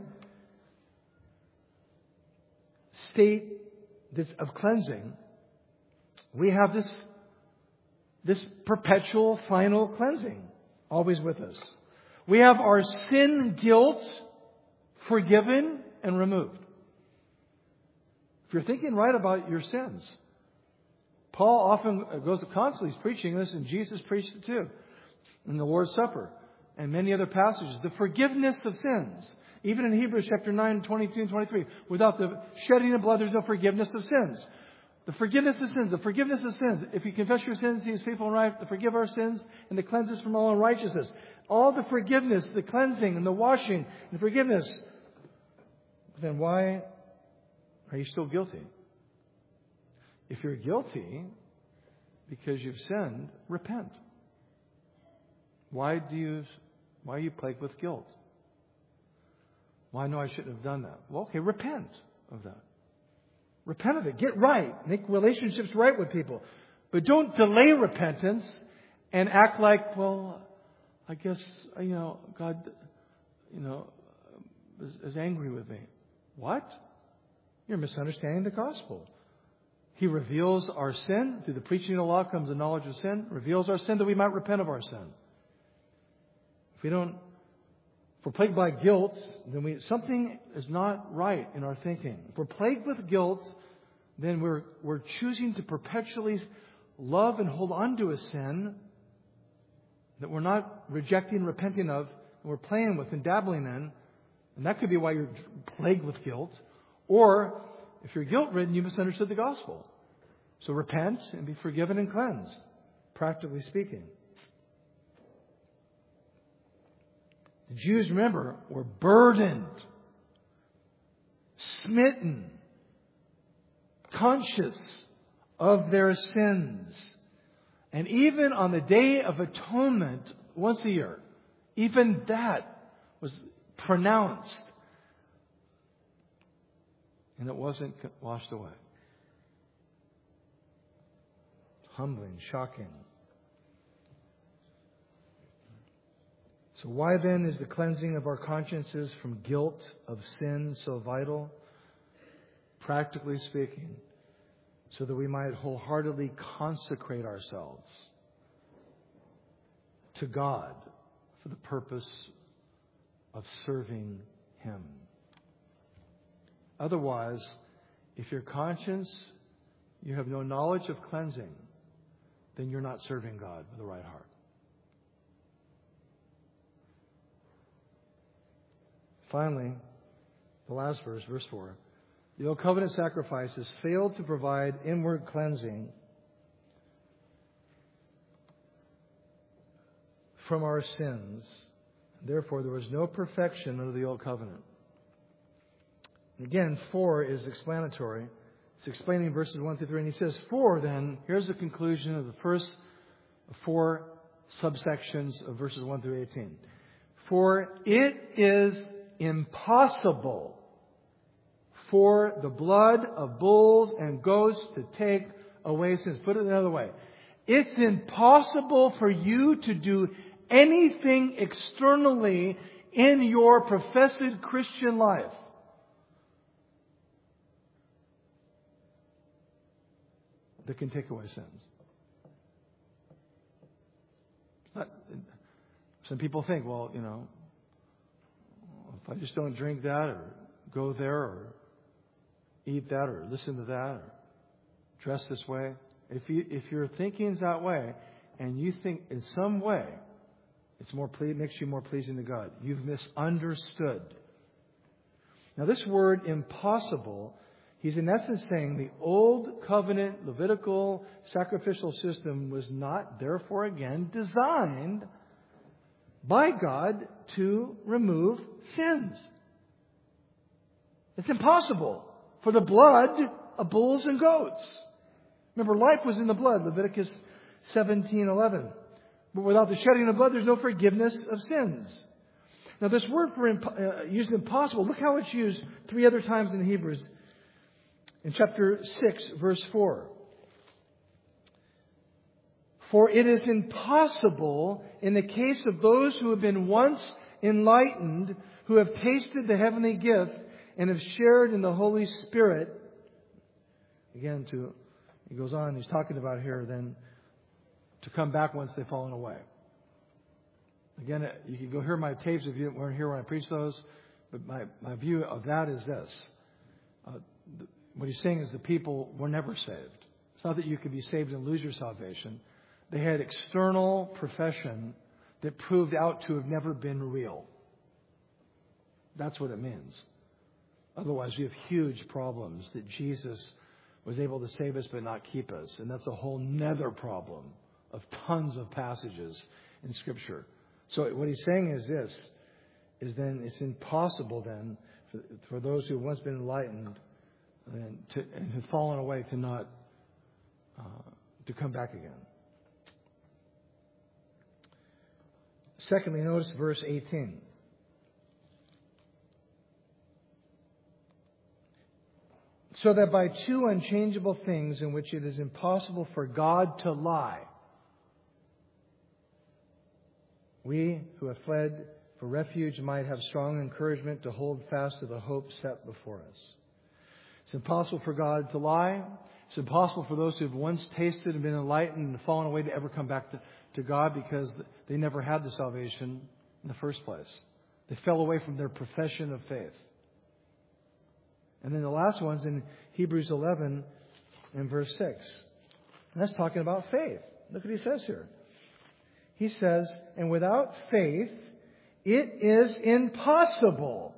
state of cleansing, we have this perpetual final cleansing always with us. We have our sin guilt forgiven and removed. If you're thinking right about your sins, Paul often goes constantly, he's preaching this, and Jesus preached it too in the Lord's Supper and many other passages. The forgiveness of sins. Even in Hebrews chapter 9, 22 and 23. Without the shedding of blood, there's no forgiveness of sins. The forgiveness of sins. The forgiveness of sins. If you confess your sins, He is faithful and right to forgive our sins and to cleanse us from all unrighteousness. All the forgiveness, the cleansing and the washing and forgiveness. Then why are you still guilty? If you're guilty because you've sinned, repent. Why are you plagued with guilt? Well, I know I shouldn't have done that. Well, okay, repent of that. Repent of it. Get right. Make relationships right with people. But don't delay repentance and act like, well, I guess, God, is angry with me. What? You're misunderstanding the gospel. He reveals our sin. Through the preaching of the law comes the knowledge of sin. Reveals our sin that we might repent of our sin. If we're plagued by guilt, then something is not right in our thinking. If we're plagued with guilt, then we're choosing to perpetually love and hold on to a sin that we're not rejecting, repenting of, and we're playing with and dabbling in. And that could be why you're plagued with guilt. Or, if you're guilt-ridden, you misunderstood the gospel. So repent and be forgiven and cleansed, practically speaking. The Jews, remember, were burdened, smitten, conscious of their sins. And even on the Day of Atonement, once a year, even that was pronounced. And it wasn't washed away. Humbling, shocking. So why then is the cleansing of our consciences from guilt of sin so vital? Practically speaking, so that we might wholeheartedly consecrate ourselves to God for the purpose of serving Him. Otherwise, if your conscience, you have no knowledge of cleansing, then you're not serving God with the right heart. Finally, the last verse, verse 4. The old covenant sacrifices failed to provide inward cleansing from our sins Therefore, there was no perfection under the old covenant. Again, 4 is explanatory. It's explaining verses 1 through 3. And he says, 4 then, here's the conclusion of the first 4 subsections of verses 1 through 18. For it is impossible for the blood of bulls and goats to take away sins. Put it another way. It's impossible for you to do anything externally in your professed Christian life that can take away sins. Some people think, well, if I just don't drink that or go there or eat that or listen to that or dress this way, if your thinking's that way and you think in some way makes you more pleasing to God, you've misunderstood. Now this word impossible, he's in essence saying the old covenant Levitical sacrificial system was not therefore again designed by God to remove sins. It's impossible for the blood of bulls and goats. Remember, life was in the blood, Leviticus 17:11. But without the shedding of blood, there's no forgiveness of sins. Now, this word for used impossible, look how it's used 3 other times in Hebrews. In chapter 6, verse 4. For it is impossible in the case of those who have been once enlightened, who have tasted the heavenly gift and have shared in the Holy Spirit. Again, he goes on, he's talking about here then, to come back once they've fallen away. Again, you can go hear my tapes if you weren't here when I preach those. But my view of that is this. What he's saying is the people were never saved. It's not that you could be saved and lose your salvation. They had external profession that proved out to have never been real. That's what it means. Otherwise, we have huge problems that Jesus was able to save us but not keep us. And that's a whole nether problem of tons of passages in Scripture. So what he's saying is this, is then it's impossible then for those who have once been enlightened and have fallen away to come back again. Secondly, notice verse 18. So that by 2 unchangeable things in which it is impossible for God to lie, we who have fled for refuge might have strong encouragement to hold fast to the hope set before us. It's impossible for God to lie. It's impossible for those who have once tasted and been enlightened and fallen away to ever come back to God because they never had the salvation in the first place. They fell away from their profession of faith. And then the last one's in Hebrews 11 and verse 6. And that's talking about faith. Look what he says here. He says, and without faith, it is impossible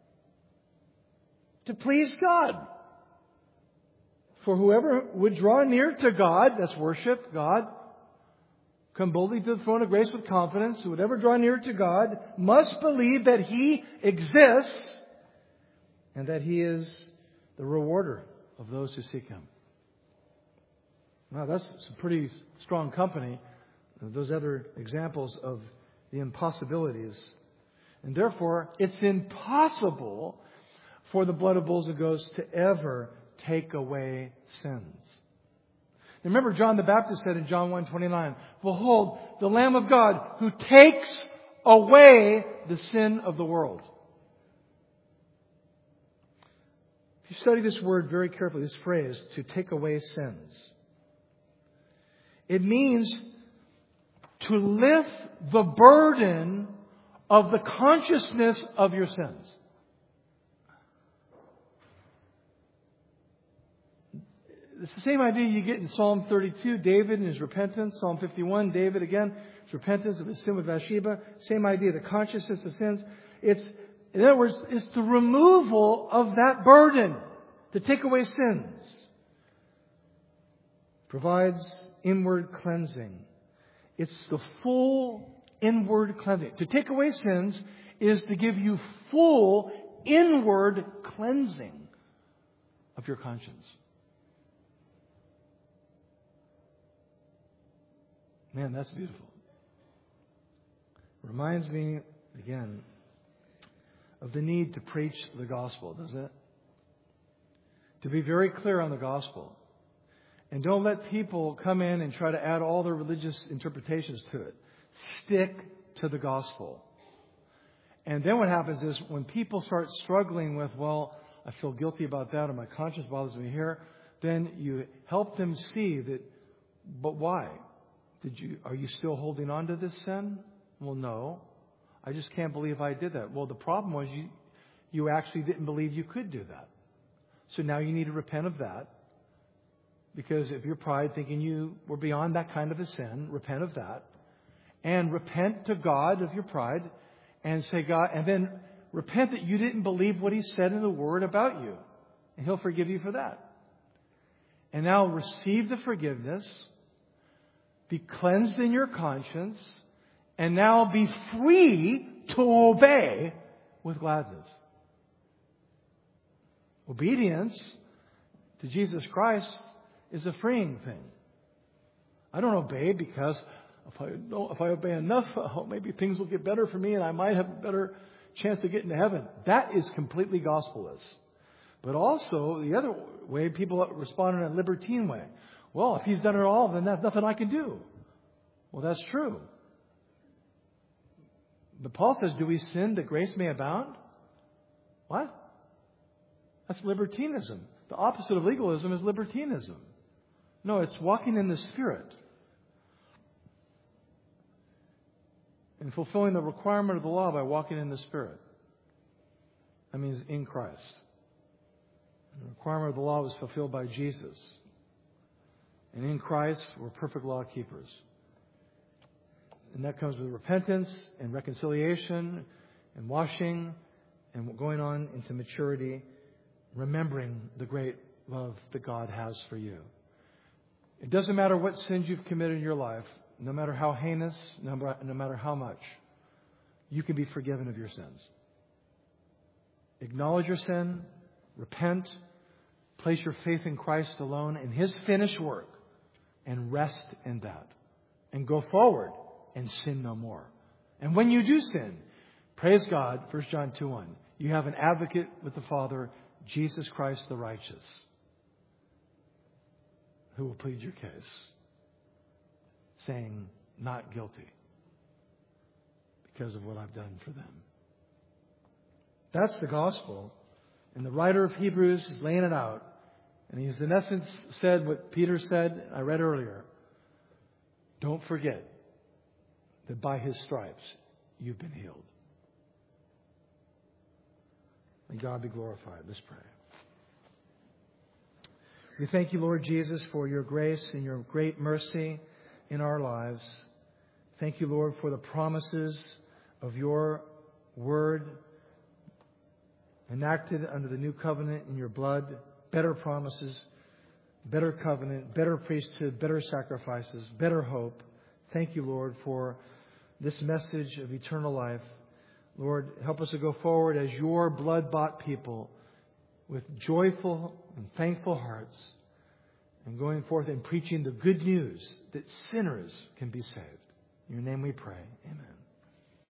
to please God. For whoever would draw near to God, that's worship God, come boldly to the throne of grace with confidence, who would ever draw near to God must believe that He exists and that He is the rewarder of those who seek Him. Now, that's some pretty strong company. Those other examples of the impossibilities. And therefore, it's impossible for the blood of bulls and goats to ever take away sins. Remember, John the Baptist said in John 1:29, behold, the Lamb of God who takes away the sin of the world. If you study this word very carefully, this phrase, to take away sins, it means to lift the burden of the consciousness of your sins. It's the same idea you get in Psalm 32, David and his repentance. Psalm 51, David again, his repentance of his sin with Bathsheba. Same idea, the consciousness of sins. In other words, it's the removal of that burden to take away sins. Provides inward cleansing. It's the full inward cleansing. To take away sins is to give you full inward cleansing of your conscience. Man, that's beautiful. Reminds me, again, of the need to preach the gospel, doesn't it? To be very clear on the gospel. And don't let people come in and try to add all their religious interpretations to it. Stick to the gospel. And then what happens is when people start struggling with, well, I feel guilty about that or my conscience bothers me here, then you help them see that, but why? Are you still holding on to this sin? Well, no. I just can't believe I did that. Well, the problem was you actually didn't believe you could do that. So now you need to repent of that. Because of your pride, thinking you were beyond that kind of a sin, repent of that. And repent to God of your pride and say, God, and then repent that you didn't believe what He said in the Word about you. And He'll forgive you for that. And now receive the forgiveness, be cleansed in your conscience, and now be free to obey with gladness. Obedience to Jesus Christ is a freeing thing. I don't obey because if I obey enough, maybe things will get better for me and I might have a better chance of getting to heaven. That is completely gospelless. But also, the other way, people respond in a libertine way. Well, if He's done it all, then there's nothing I can do. Well, that's true. But Paul says, do we sin that grace may abound? What? That's libertinism. The opposite of legalism is libertinism. No, it's walking in the Spirit. And fulfilling the requirement of the law by walking in the Spirit. That means in Christ. The requirement of the law was fulfilled by Jesus. And in Christ, we're perfect law keepers. And that comes with repentance and reconciliation and washing and going on into maturity, remembering the great love that God has for you. It doesn't matter what sins you've committed in your life, no matter how heinous, no matter how much, you can be forgiven of your sins. Acknowledge your sin, repent, place your faith in Christ alone, in His finished work, and rest in that. And go forward and sin no more. And when you do sin, praise God, 1 John 2:1, you have an advocate with the Father, Jesus Christ the righteous, who will plead your case, saying, not guilty, because of what I've done for them. That's the gospel. And the writer of Hebrews is laying it out. And he's in essence said what Peter said, I read earlier. Don't forget that by His stripes you've been healed. May God be glorified. Let's pray. We thank you, Lord Jesus, for your grace and your great mercy in our lives. Thank you, Lord, for the promises of your word enacted under the new covenant in your blood. Better promises, better covenant, better priesthood, better sacrifices, better hope. Thank you, Lord, for this message of eternal life. Lord, help us to go forward as your blood-bought people with joyful and thankful hearts and going forth and preaching the good news that sinners can be saved. In your name we pray. Amen.